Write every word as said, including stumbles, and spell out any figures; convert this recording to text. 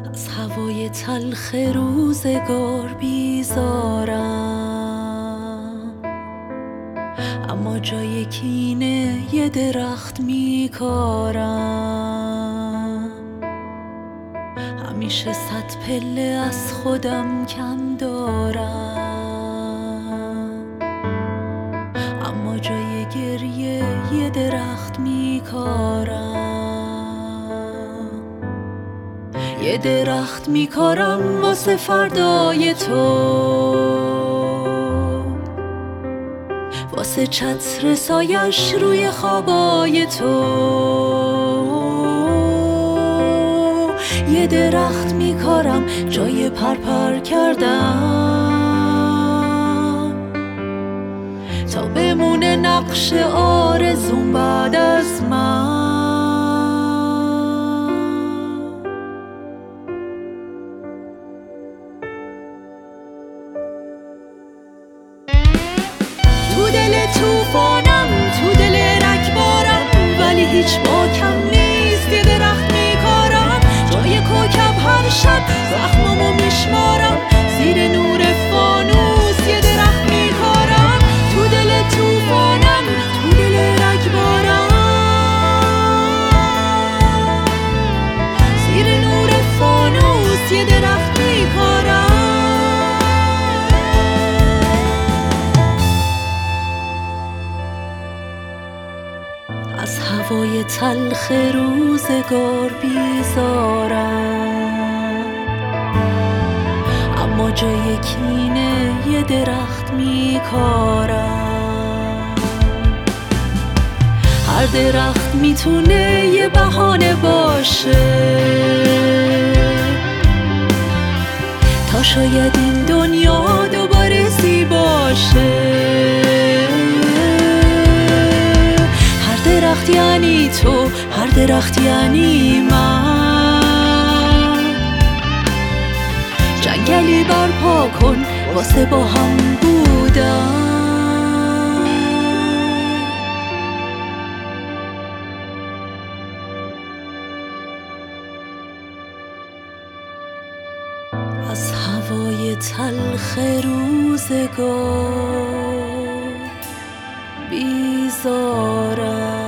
از هوای تلخ روزگار بیزارم، اما جای کینه یه درخت میکارم. همیشه صد پله از خودم کم دارم، اما جای گریه یه درخت میکارم. یه درخت میکارم واسه فردای تو، واسه چتر سایش روی خوابای تو. یه درخت میکارم جای پرپر کردم، تا بمونه نقش آرزوم بعد از من. تو دل توفانم، تو دل رگبارم، ولی هیچ باکم نیست. یه درخت میکارم جای کوکب، هر شب زخمامو میشمارم زیر نور فانوس. یه درخت میکارم تو دل توفانم، تو دل رگبارم، زیر نور فانوس. یه درخت میکارم. از هوای تلخ روزگار بیزارم، اما جای کینه یه درخت میکارم. هر درخت میتونه یه بهانه باشه، تا شاید این دنیا دوباره زیباشه. درخت یعنی تو، هر درخت یعنی من. جنگلی برپا کن واسه با هم بودن. از هوای تلخ روزگار بیزارم.